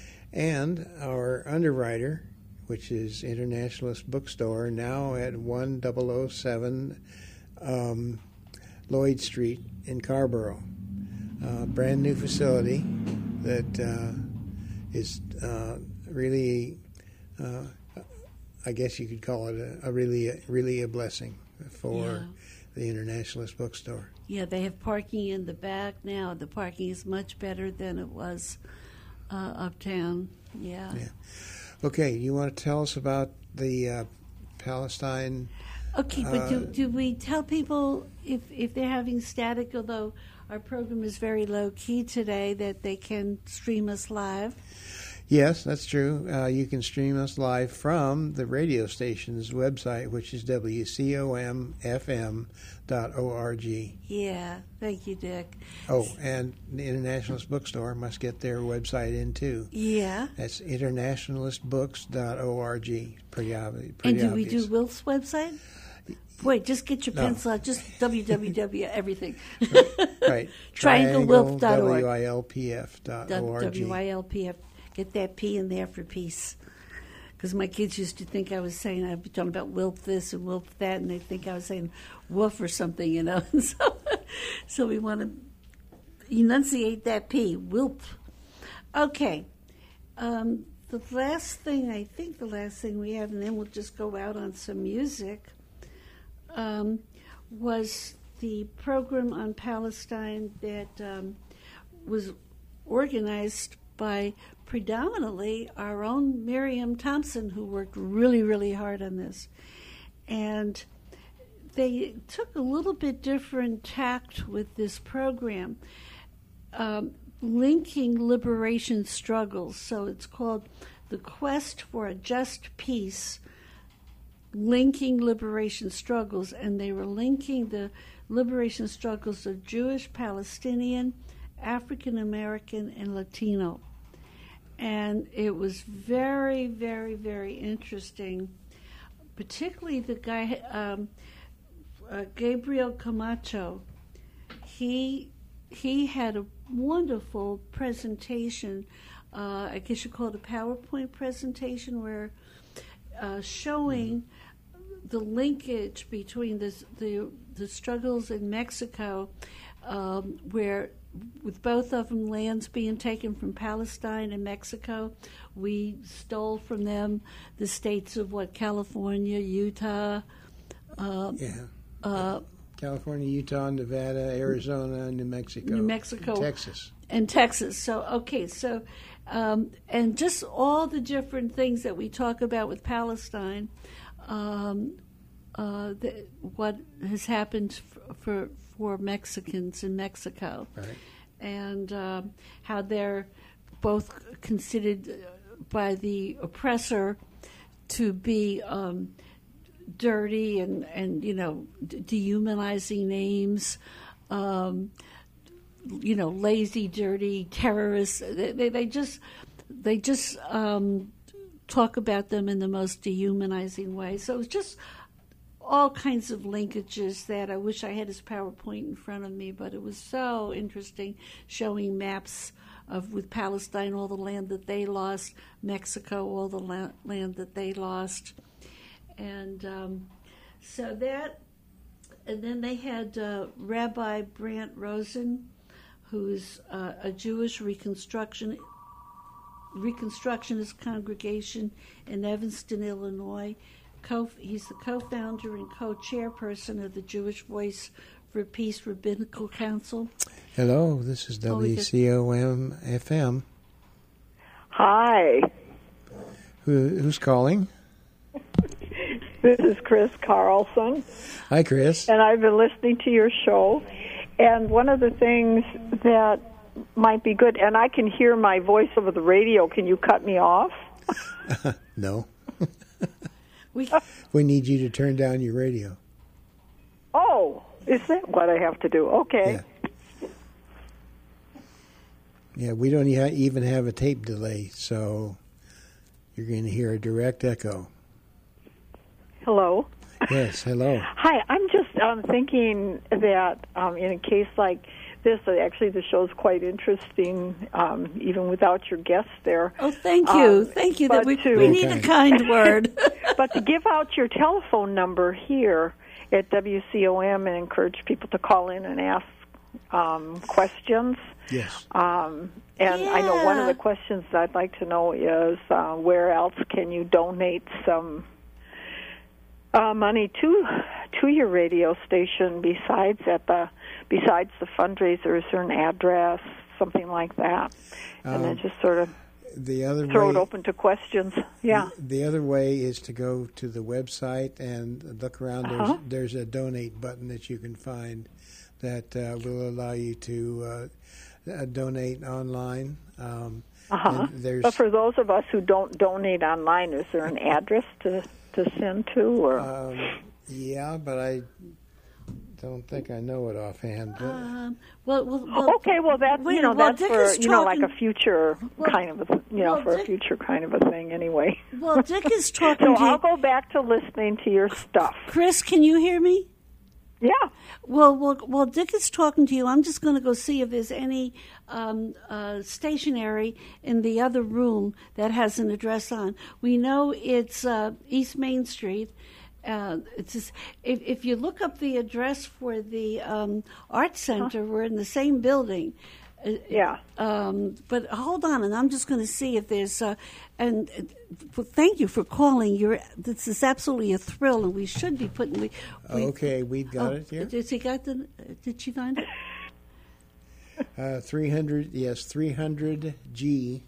And our underwriter, which is Internationalist Bookstore, now at one thousand seven um, Lloyd Street in Carrboro. Uh, brand new facility that uh, is uh, really, uh, I guess you could call it a, a really, really a blessing for yeah. the Internationalist Bookstore. Yeah, they have parking in the back now. The parking is much better than it was uh, uptown. Yeah. Yeah. Okay, you want to tell us about the uh, Palestine? Okay, but uh, do, do we tell people if, if they're having static, although our program is very low-key today, that they can stream us live? Yes, that's true. Uh, you can stream us live from the radio station's website, which is W C O M F M dot org. Yeah, thank you, Dick. Oh, and the Internationalist Bookstore must get their website in, too. Yeah. That's internationalist books dot org. Pretty, obvi- pretty and do obvious. we do Wilf's website? Wait, just get your No. pencil out. Just w w w everything. Right. triangle wilf dot org. W I L P F dot org. W I L P F. Get that P in there for peace. Because my kids used to think I was saying, I'd be talking about Wilf this and Wilf that, and they think I was saying woof or something, you know. so, so we want to enunciate that P, Wilf. Okay. Um, the last thing, I think the last thing we have, and then we'll just go out on some music, um, was the program on Palestine that um, was organized by predominantly our own Miriam Thompson, who worked really, really hard on this. And they took a little bit different tact with this program, um, linking liberation struggles. So it's called The Quest for a Just Peace, Linking Liberation Struggles. And they were linking the liberation struggles of Jewish, Palestinian, African American, and Latino. And it was very, very, very interesting, particularly the guy, um, uh, Gabriel Camacho. He he had a wonderful presentation. Uh, I guess you call it a PowerPoint presentation, where uh, showing the linkage between this, the the struggles in Mexico, um, where with both of them lands being taken from Palestine and Mexico, we stole from them the states of what, California, Utah, uh, yeah, uh, California, Utah, Nevada, Arizona, New Mexico, New Mexico, and Texas, and Texas. So okay, so um, and just all the different things that we talk about with Palestine, um, uh, the, what has happened f- for. for Mexicans in Mexico, right. and um, how they're both considered by the oppressor to be um, dirty and, and you know, dehumanizing names, um, you know, lazy, dirty terrorists. They, they, they just they just um, talk about them in the most dehumanizing way. So it's just all kinds of linkages that I wish I had his PowerPoint in front of me, but it was so interesting, showing maps of with Palestine, all the land that they lost, Mexico, all the la- land that they lost. And um, so that, and then they had uh, Rabbi Brant Rosen, who's uh, a Jewish Reconstruction Reconstructionist congregation in Evanston, Illinois, co he's the co-founder and co-chairperson of the Jewish Voice for Peace Rabbinical Council. Hello, this is W C O M F M. Hi. Who, who's calling? This is Chris Carlson. Hi, Chris. And I've been listening to your show. And one of the things that might be good, and I can hear my voice over the radio. Can you cut me off? No. we we need you to turn down your radio. Oh, is that what I have to do? Okay. Yeah, yeah we don't even have a tape delay, so you're going to hear a direct echo. Hello. Yes, hello. Hi, I'm just um, thinking that um, in a case like this, uh, actually the show's quite interesting, um, even without your guests there. Oh, thank you. Um, thank you. That we, to, we need a kind word. But to give out your telephone number here at W C O M and encourage people to call in and ask um, questions. Yes. Um, and yeah. I know one of the questions I'd like to know is uh, where else can you donate some Uh, money to to your radio station besides at the besides the fundraiser? Is there an address, something like that? And um, then just sort of the other throw way, it open to questions. Yeah. The, the other way is to go to the website and look around. Uh-huh. There's, there's a donate button that you can find that uh, will allow you to uh, uh, donate online. Um, uh-huh. But for those of us who don't donate online, is there an address to to send to? Or um, yeah, but I don't think I know it offhand. Um, well, well, well, okay, well that's wait, you know well, that's Dick for you know like talking, a future well, kind of a you know well, for Dick, a future kind of a thing anyway. Well, Dick is talking. So to I'll you. go back to listening to your stuff. Chris, can you hear me? Yeah. Well, well, well, Dick is talking to you. I'm just going to go see if there's any um, uh, stationery in the other room that has an address on. We know it's uh, East Main Street. Uh, it's just, if, if you look up the address for the um, Art Center, huh? We're in the same building. Yeah. Um, but hold on, and I'm just going to see if there's. Uh, and uh, thank you for calling. You're. This is absolutely a thrill, and we should be putting. We, we, okay, we got oh, it here. Did she got the? Did she find it? Uh, three hundred. Yes, three hundred G.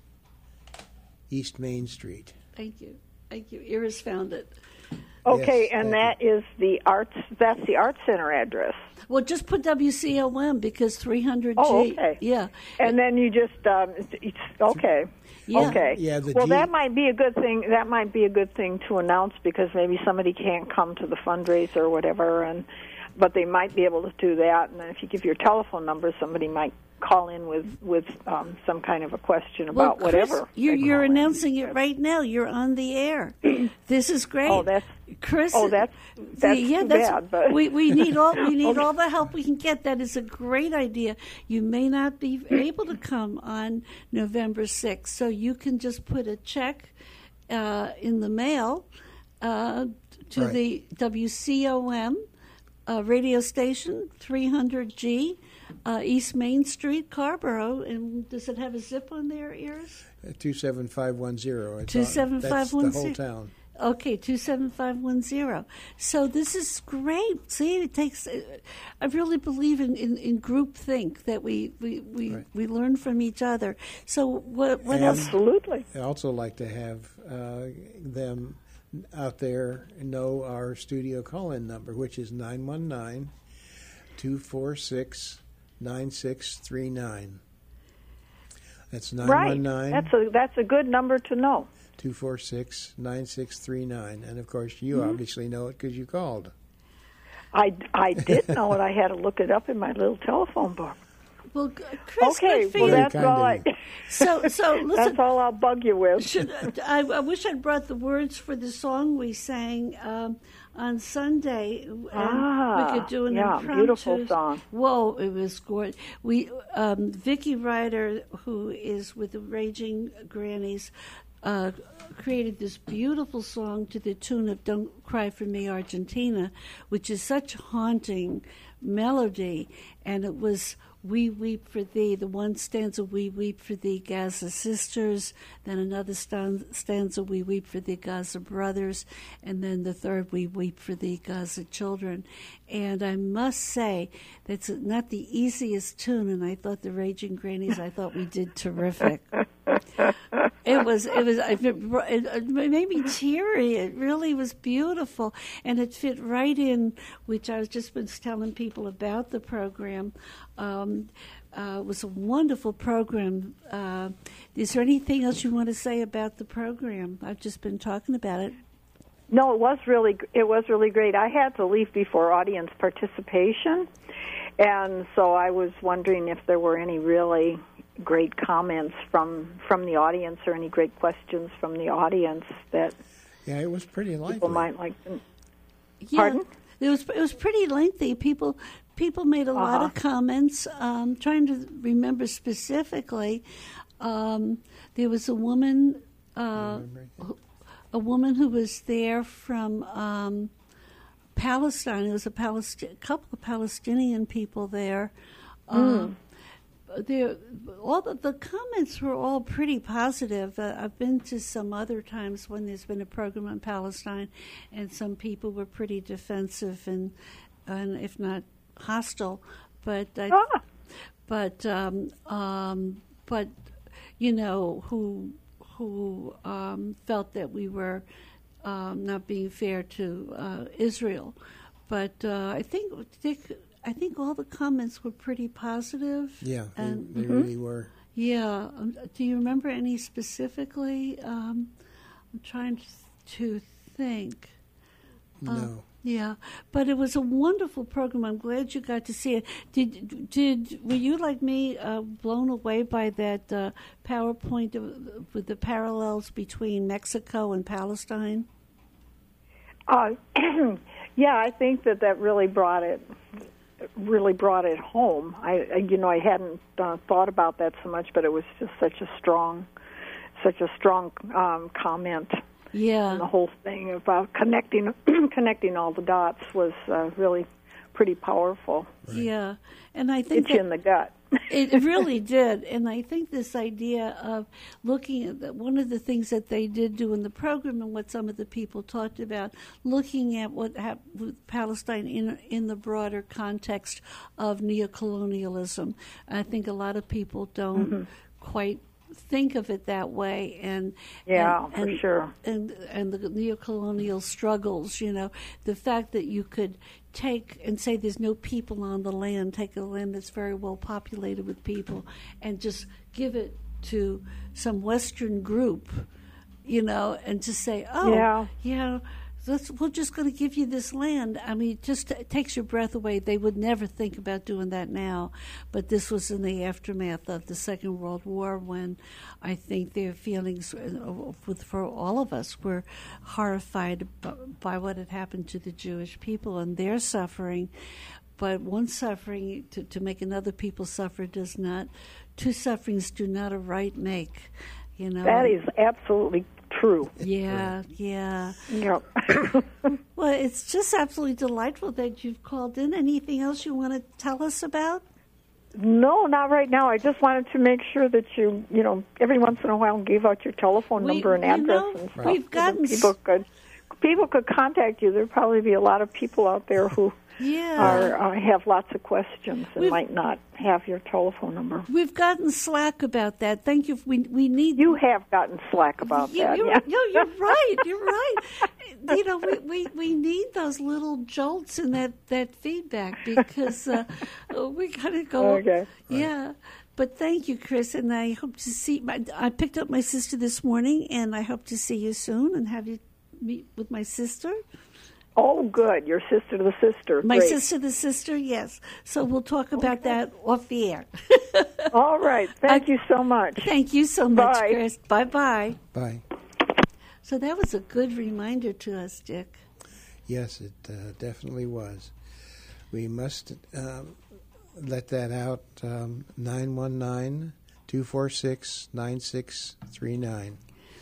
East Main Street. Thank you, thank you. Iris found it. Okay, yes, and that you. is the arts. That's the Art Center address. Well, just put W C O M because three hundred G. Oh, okay. Yeah. And then you just um, it's, okay. Yeah. Okay. Yeah. The well, G- that might be a good thing. That might be a good thing to announce because maybe somebody can't come to the fundraiser or whatever, and but they might be able to do that. And then if you give your telephone number, somebody might call in with with um, some kind of a question about well, Chris, whatever. You're you're announcing it right now. You're on the air. This is great. Oh, that's Chris. Oh, that's that's the, yeah, too that's, bad. But we we need all we need okay. all the help we can get. That is a great idea. You may not be able to come on November sixth, so you can just put a check uh, in the mail uh, to right. the W C O M uh, radio station, three hundred G. Uh, East Main Street, Carborough, and does it have a zip on there, Iris? Uh, two seven five one zero. Two seven five one zero. That's the whole town. Okay, two seven five one zero. So this is great. See, it takes. Uh, I really believe in, in, in group think that we we, we, right. we learn from each other. So what what and else? Absolutely. I also like to have uh, them out there know our studio call-in number, which is nine one nine, two four six, nine six three nine. That's nine one nine. Right. That's a that's a good number to know. two four six, nine six three nine. And of course, you mm-hmm. obviously know it because you called. I, I did know it. I had to look it up in my little telephone book. Well, Chris, okay, well, that's all I. So, so listen. That's all I'll bug you with. Should, I, I wish I'd brought the words for the song we sang um, on Sunday. And ah, we could do an yeah, impromptu. Beautiful song. Whoa, it was gorgeous. We, um, Vicki Ryder, who is with the Raging Grannies, uh, created this beautiful song to the tune of "Don't Cry for Me, Argentina," which is such haunting melody, and it was We Weep for Thee. The one stanza, We Weep for Thee, Gaza Sisters. Then another stanza, We Weep for Thee, Gaza Brothers. And then the third, We Weep for Thee, Gaza Children. And I must say, that's not the easiest tune, and I thought the Raging Grannies, I thought we did terrific. It was, it was, it, it made me teary. It really was beautiful, and it fit right in, which I was just been telling people about the program. Um, uh, it was a wonderful program. Uh, is there anything else you want to say about the program? I've just been talking about it. No, it was really, it was really great. I had to leave before audience participation, and so I was wondering if there were any really great comments from from the audience, or any great questions from the audience that yeah, it was pretty lively. People might like to. Yeah, Pardon? It was it was pretty lengthy. People people made a uh-huh. lot of comments. Um, trying to remember specifically, um, there was a woman, uh, who, a woman who was there from um, Palestine. There was a Palest- couple of Palestinian people there. Um, mm. There, all the, the comments were all pretty positive. Uh, I've been to some other times when there's been a program on Palestine, and some people were pretty defensive and, and if not hostile. But, I, ah. but, um, um, but, you know, who who um, felt that we were um, not being fair to uh, Israel. But uh, I think Dick. I think all the comments were pretty positive. Yeah, and, they, they mm-hmm. really were. Yeah. Um, do you remember any specifically? Um, I'm trying to think. No. Uh, yeah, but it was a wonderful program. I'm glad you got to see it. Did did were you like me uh, blown away by that uh, PowerPoint of, with the parallels between Mexico and Palestine? Uh, yeah, I think that that really brought it. really brought it home. I, you know, I hadn't uh, thought about that so much, but it was just such a strong, such a strong um, comment. Yeah, and the whole thing about connecting, connecting all the dots was uh, really pretty powerful. Right. Yeah, and I think it's in the gut. It really did, and I think this idea of looking at the, one of the things that they did do in the program, and what some of the people talked about, looking at what happened with Palestine in in the broader context of neocolonialism. I think a lot of people don't mm-hmm. quite think of it that way, and yeah, and, for and, sure, and and the neocolonial struggles. You know, the fact that you could take and say there's no people on the land, take a land that's very well populated with people, and just give it to some Western group, you know, and just say, oh, yeah, yeah. Let's, we're just going to give you this land. I mean, it just t- takes your breath away. They would never think about doing that now. But this was in the aftermath of the Second World War, when I think their feelings uh, with, for all of us were horrified b- by what had happened to the Jewish people and their suffering. But one suffering to, to make another people suffer does not, two sufferings do not a right make. You know, that is absolutely true. Yeah, yeah. Yep. Well, it's just absolutely delightful that you've called in. Anything else you want to tell us about? No, not right now. I just wanted to make sure that you, you know, every once in a while gave out your telephone we, number and address know, and stuff. We've gotten people could people could contact you. There'd probably be a lot of people out there who yeah. are uh, have lots of questions and we've, might not have your telephone number. We've gotten slack about that. Thank you. We we need you have gotten slack about you, that. You're, yeah. no, you're right. You're right. You know, we, we, we need those little jolts in that, that feedback, because uh, we gotta go. Okay. Yeah. But thank you, Chris, and I hope to see. My, I picked up my sister this morning, and I hope to see you soon and have you meet with my sister. Oh, good. Your sister to the sister. My Great. sister to the sister, yes. So we'll talk about okay. that off the air. All right. Thank uh, you so much. Thank you so much, Bye. Chris. Bye-bye. Bye. So that was a good reminder to us, Dick. Yes, it uh, definitely was. We must um, let that out, um, nine one nine, two four six, nine six three nine.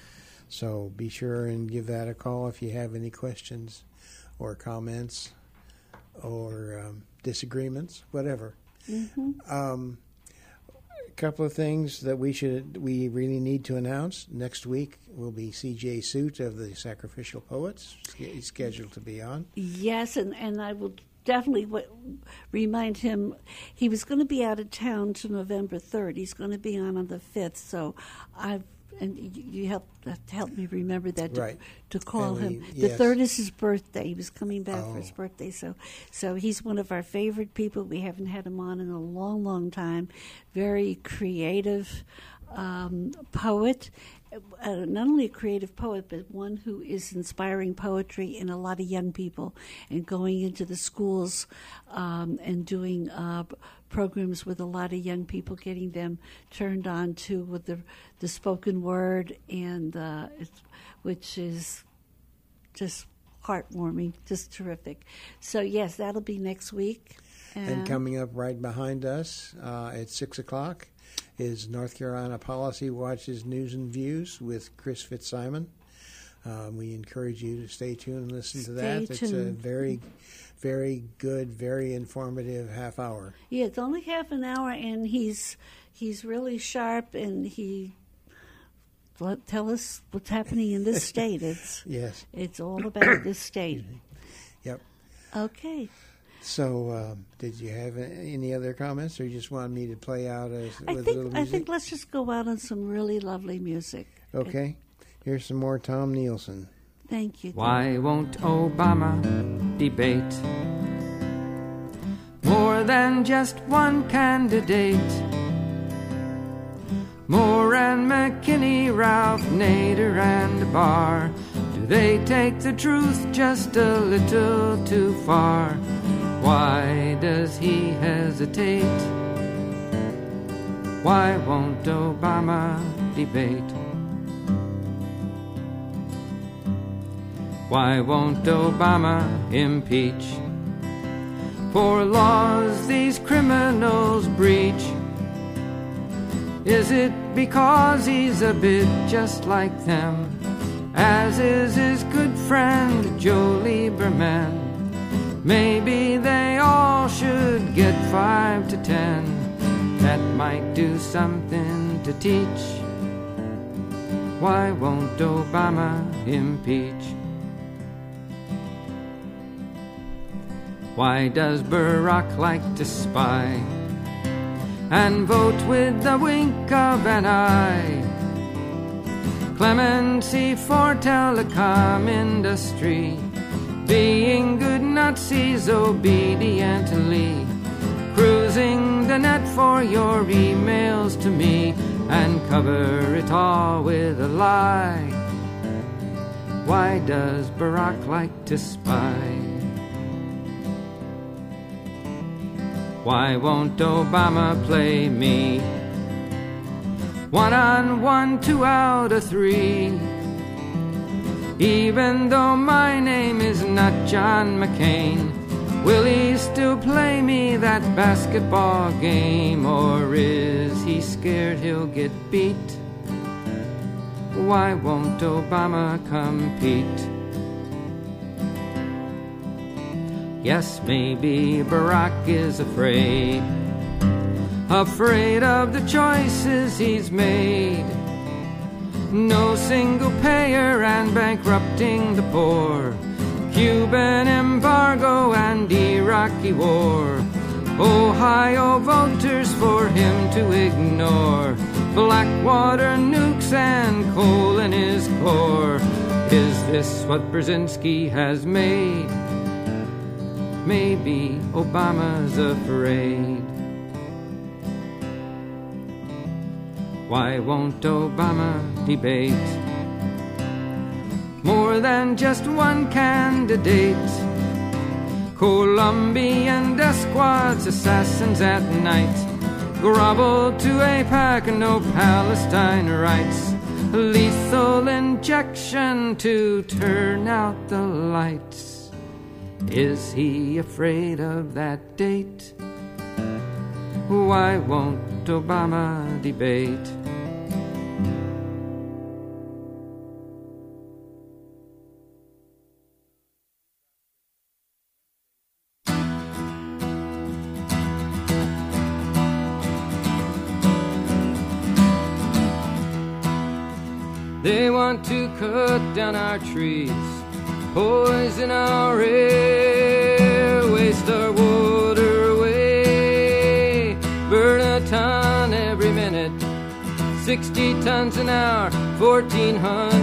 So be sure and give that a call if you have any questions or comments or um, disagreements, whatever. Mm-hmm. Um, a couple of things that we should we really need to announce. Next week will be C J Suit of the Sacrificial Poets. He's scheduled to be on. Yes, and, and I will definitely w- remind him he was going to be out of town to November third. He's going to be on on the fifth, so I've and you, you help help me remember that to, right. to call we, him. yes. The third is his birthday. He was coming back oh. for his birthday, so so he's one of our favorite people. We haven't had him on in a long, long time. Very creative um, poet. Uh, not only a creative poet, but one who is inspiring poetry in a lot of young people and going into the schools um, and doing uh, programs with a lot of young people, getting them turned on to with the the spoken word, and uh, it's, which is just heartwarming, just terrific. So yes, that'll be next week. And, and coming up right behind us uh, at six o'clock is North Carolina Policy Watch's News and Views with Chris Fitzsimon. Um, we encourage you to stay tuned and listen Stay to that. tuned. It's a very, very good, very informative half hour. Yeah, it's only half an hour, and he's he's really sharp, and he let, tell us what's happening in this state. It's yes, it's all about this state. Yep. Okay. So, um, did you have any other comments, or you just wanted me to play out as, I with think a little I music? think let's just go out on some really lovely music. Okay. Here's some more Tom Nielsen. Thank you. Why won't Obama debate more than just one candidate? Moore and McKinney, Ralph Nader and Barr, do they take the truth just a little too far? Why does he hesitate? Why won't Obama debate? Why won't Obama impeach for laws these criminals breach? Is it because he's a bit just like them, as is his good friend Joe Lieberman? Maybe they all should get five to ten. That might do something to teach. Why won't Obama impeach? Why does Barack like to spy and vote with the wink of an eye? Clemency for telecom industry, being good Nazis obediently, cruising the net for your emails to me, and cover it all with a lie. Why does Barack like to spy? Why won't Obama play me? One on one, two out of three. Even though my name is not John McCain, will he still play me that basketball game? Or is he scared he'll get beat? Why won't Obama compete? Yes, maybe Barack is afraid, afraid of the choices he's made. No single payer and bankrupting the poor, Cuban embargo and Iraqi war, Ohio voters for him to ignore, Blackwater nukes and coal in his core. Is this what Brzezinski has made? Maybe Obama's afraid. Why won't Obama debate more than just one candidate? Colombian death squads, assassins at night, grovel to AIPAC, no Palestine rights, lethal injection to turn out the lights. Is he afraid of that date? Why won't Obama debate? They want to cut down our trees, poison our air, waste our water away, burn a ton every minute, sixty tons an hour, fourteen hundred